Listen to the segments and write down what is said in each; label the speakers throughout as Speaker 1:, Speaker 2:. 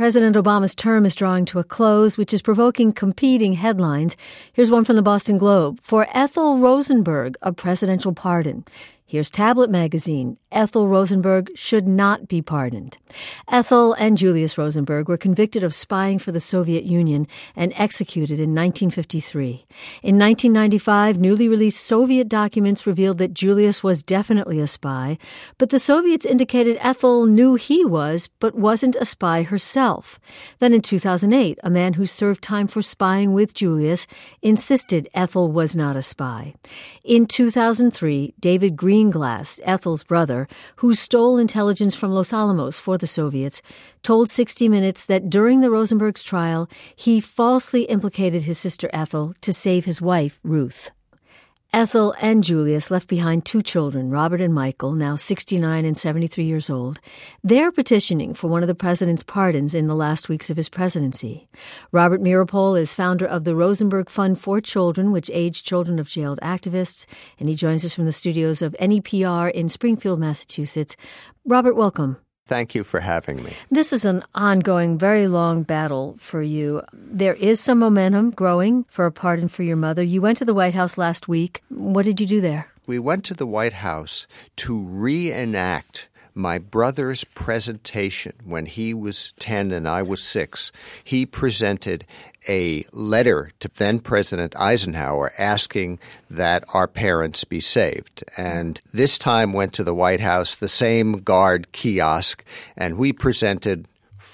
Speaker 1: President Obama's term is drawing to a close, which is provoking competing headlines. Here's one from the Boston Globe. For Ethel Rosenberg, a presidential pardon. Here's Tablet Magazine. Ethel Rosenberg should not be pardoned. Ethel and Julius Rosenberg were convicted of spying for the Soviet Union and executed in 1953. In 1995, newly released Soviet documents revealed that Julius was definitely a spy, but the Soviets indicated Ethel knew he was, but wasn't a spy herself. Then in 2008, a man who served time for spying with Julius insisted Ethel was not a spy. In 2003, David Greenglass, Ethel's brother, who stole intelligence from Los Alamos for the Soviets, told 60 Minutes that during the Rosenbergs' trial, he falsely implicated his sister Ethel to save his wife, Ruth. Ethel and Julius left behind two children, Robert and Michael, now 69 and 73 years old. They're petitioning for one of the president's pardons in the last weeks of his presidency. Robert Meeropol is founder of the Rosenberg Fund for Children, which aids children of jailed activists, and he joins us from the studios of NEPR in Springfield, Massachusetts. Robert, welcome.
Speaker 2: Thank you for having me.
Speaker 1: This is an ongoing, very long battle for you. There is some momentum growing for a pardon for your mother. You went to the White House last week. What did you do there?
Speaker 2: We went to the White House to reenact my brother's presentation when he was 10 and I was 6. He presented a letter to then-President Eisenhower asking that our parents be saved. And this time went to the White House, the same guard kiosk, and we presented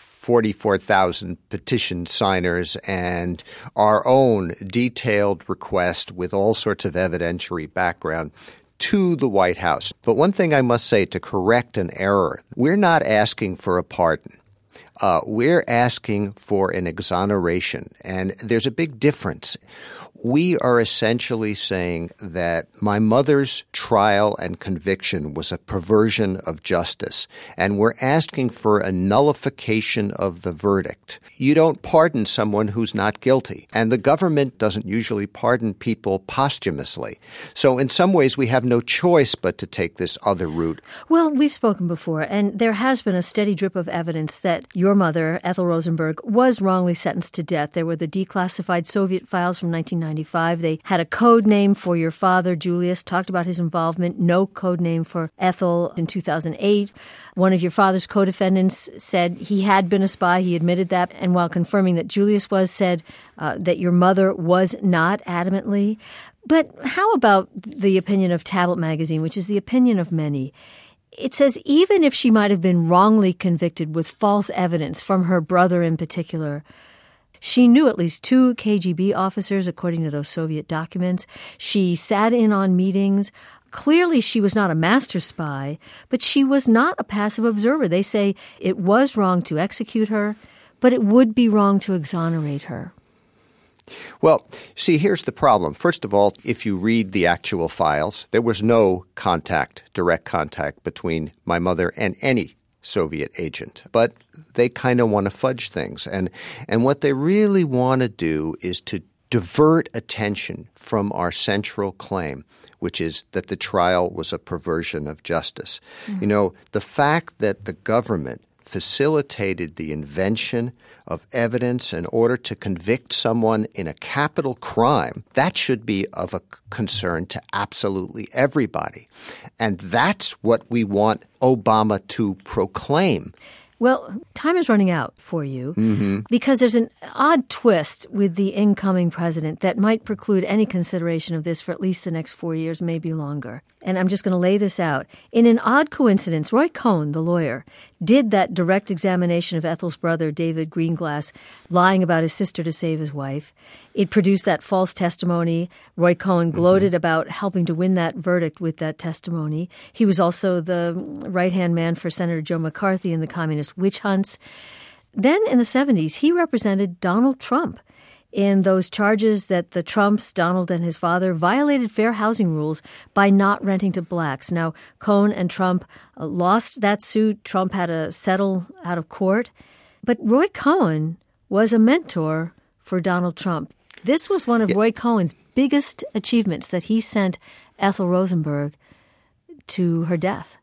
Speaker 2: 44,000 petition signers and our own detailed request with all sorts of evidentiary background to the White House. But one thing I must say to correct an error, we're not asking for a pardon. We're asking for an exoneration, and there's a big difference. We are essentially saying that my mother's trial and conviction was a perversion of justice, and we're asking for a nullification of the verdict. You don't pardon someone who's not guilty, and the government doesn't usually pardon people posthumously. So in some ways, we have no choice but to take this other route.
Speaker 1: Well, we've spoken before, and there has been a steady drip of evidence that your mother, Ethel Rosenberg, was wrongly sentenced to death. There were the declassified Soviet files from 1995. They had a code name for your father, Julius, talked about his involvement, no code name for Ethel in 2008. One of your father's co-defendants said he had been a spy. He admitted that. And while confirming that Julius was, said that your mother was not adamantly. But how about the opinion of Tablet Magazine, which is the opinion of many? It says even if she might have been wrongly convicted with false evidence from her brother in particular, she knew at least 2 KGB officers, according to those Soviet documents. She sat in on meetings. Clearly, she was not a master spy, but she was not a passive observer. They say it was wrong to execute her, but it would be wrong to exonerate her.
Speaker 2: Well, see, here's the problem. First of all, if you read the actual files, there was no direct contact between my mother and any Soviet agent. But they kind of want to fudge things. And what they really want to do is to divert attention from our central claim, which is that the trial was a perversion of justice. Mm-hmm. You know, the fact that the government facilitated the invention of evidence in order to convict someone in a capital crime, that should be of a concern to absolutely everybody. And that's what we want Obama to proclaim.
Speaker 1: Well, time is running out for you because there's an odd twist with the incoming president that might preclude any consideration of this for at least the next 4 years, maybe longer. And I'm just going to lay this out. In an odd coincidence, Roy Cohn, the lawyer, did that direct examination of Ethel's brother, David Greenglass, lying about his sister to save his wife. It produced that false testimony. Roy Cohn gloated about helping to win that verdict with that testimony. He was also the right-hand man for Senator Joe McCarthy in the communist witch hunts. Then in the 70s, he represented Donald Trump in those charges that the Trumps, Donald and his father, violated fair housing rules by not renting to blacks. Now, Cohn and Trump lost that suit. Trump had to settle out of court. But Roy Cohn was a mentor for Donald Trump. This was one of Roy Cohn's biggest achievements, that he sent Ethel Rosenberg to her death.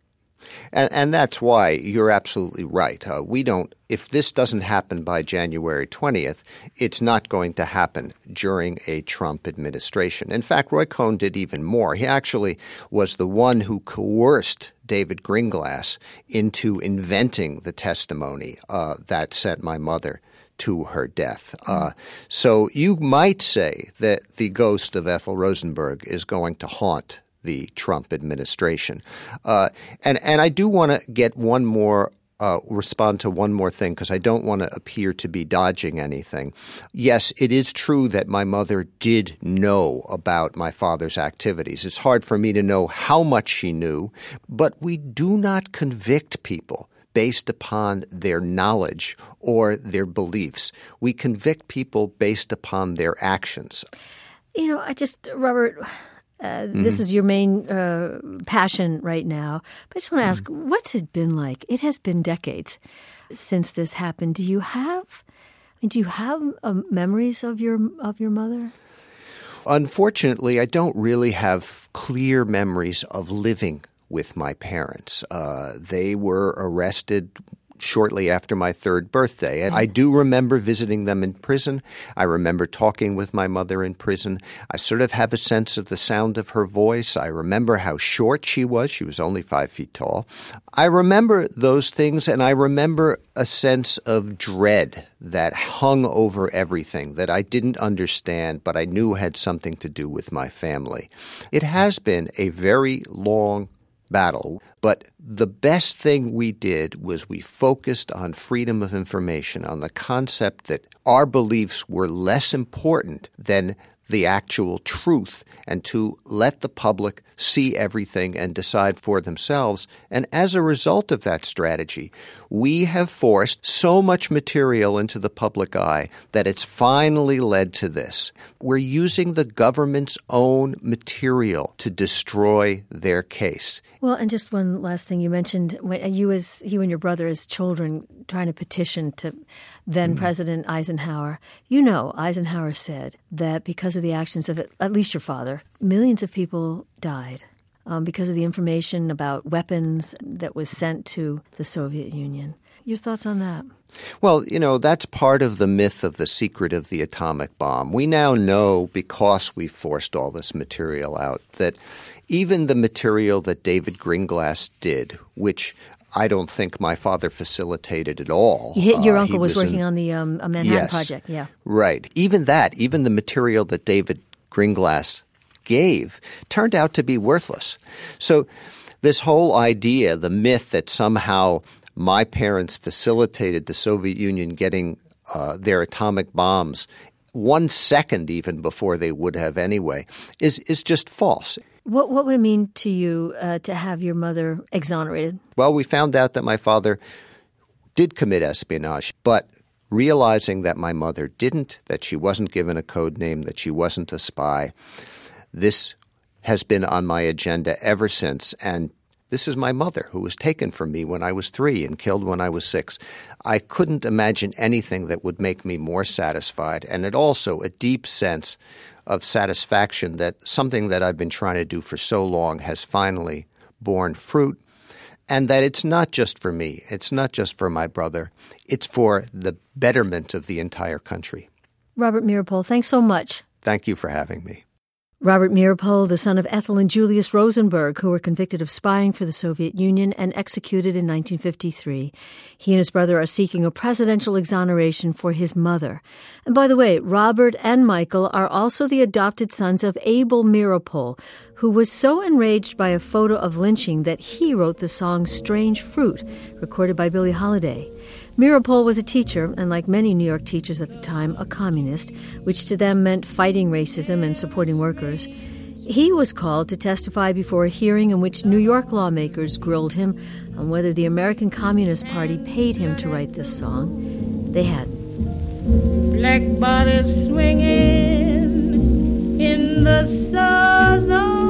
Speaker 2: And that's why you're absolutely right. If this doesn't happen by January 20th, it's not going to happen during a Trump administration. In fact, Roy Cohn did even more. He actually was the one who coerced David Greenglass into inventing the testimony that sent my mother to her death. So you might say that the ghost of Ethel Rosenberg is going to haunt the Trump administration. And I do want to get one more respond to one more thing because I don't want to appear to be dodging anything. Yes, it is true that my mother did know about my father's activities. It's hard for me to know how much she knew, but we do not convict people based upon their knowledge or their beliefs. We convict people based upon their actions.
Speaker 1: Robert, this is your main passion right now. But I just want to ask, what's it been like? It has been decades since this happened. Do you have memories of your mother?
Speaker 2: Unfortunately, I don't really have clear memories of living with my parents. They were arrested shortly after my third birthday. And I do remember visiting them in prison. I remember talking with my mother in prison. I sort of have a sense of the sound of her voice. I remember how short she was. She was only 5 feet tall. I remember those things, and I remember a sense of dread that hung over everything that I didn't understand, but I knew had something to do with my family. It has been a very long battle, but the best thing we did was we focused on freedom of information, on the concept that our beliefs were less important than the actual truth, and to let the public see everything and decide for themselves. And as a result of that strategy, we have forced so much material into the public eye that it's finally led to this. We're using the government's own material to destroy their case.
Speaker 1: Well, and just one last thing. You mentioned you and your brother as children trying to petition to then President Eisenhower. Eisenhower said that because of the actions of at least your father, millions of people died because of the information about weapons that was sent to the Soviet Union. Your thoughts on that?
Speaker 2: Well, that's part of the myth of the secret of the atomic bomb. We now know, because we forced all this material out, that even the material that David Greenglass did, which I don't think my father facilitated at all.
Speaker 1: Your uncle was working on the Manhattan Project, yeah.
Speaker 2: Right. Even the material that David Greenglass gave, turned out to be worthless. So this whole idea, the myth that somehow my parents facilitated the Soviet Union getting their atomic bombs 1 second even before they would have anyway, is just false.
Speaker 1: What would it mean to you to have your mother exonerated?
Speaker 2: Well, we found out that my father did commit espionage, but realizing that my mother didn't, that she wasn't given a code name, that she wasn't a spy, this has been on my agenda ever since. And this is my mother, who was taken from me when I was 3 and killed when I was 6. I couldn't imagine anything that would make me more satisfied, and it also a deep sense of satisfaction that something that I've been trying to do for so long has finally borne fruit, and that it's not just for me, it's not just for my brother, it's for the betterment of the entire country.
Speaker 1: Robert Meeropol, thanks so much.
Speaker 2: Thank you for having me.
Speaker 1: Robert Meeropol, the son of Ethel and Julius Rosenberg, who were convicted of spying for the Soviet Union and executed in 1953. He and his brother are seeking a presidential exoneration for his mother. And by the way, Robert and Michael are also the adopted sons of Abel Meeropol, who was so enraged by a photo of lynching that he wrote the song Strange Fruit, recorded by Billie Holiday. Meeropol was a teacher, and like many New York teachers at the time, a communist, which to them meant fighting racism and supporting workers. He was called to testify before a hearing in which New York lawmakers grilled him on whether the American Communist Party paid him to write this song. They had.
Speaker 3: Black bodies swinging in the southern